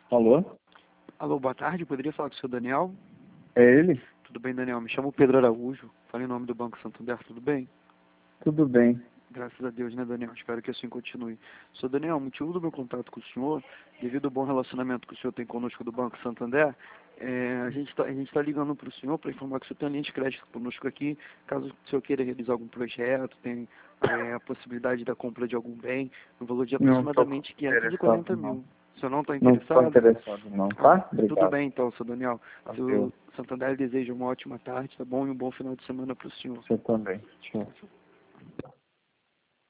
Alô? Alô, boa tarde. Poderia falar com o senhor Daniel? É ele? Tudo bem, Daniel? Me chamo Pedro Araújo. Falo em nome do Banco Santander. Tudo bem? Tudo bem. Graças a Deus, né, Daniel? Espero que assim continue. Senhor Daniel, o motivo do meu contato com o senhor, devido ao bom relacionamento que o senhor tem conosco do Banco Santander, a gente tá ligando para o senhor para informar que o senhor tem a linha de crédito conosco aqui, caso o senhor queira realizar algum projeto, tem a possibilidade da compra de algum bem, no valor de Não estou aproximadamente interessado, 540 não. mil. O senhor não está Não estou interessado? interessado, não, Ah, tá? tudo Obrigado. bem então, senhor Daniel. Adeus. O Santander deseja uma ótima tarde, tá bom? E um bom final de semana para o senhor. Você também. Tchau.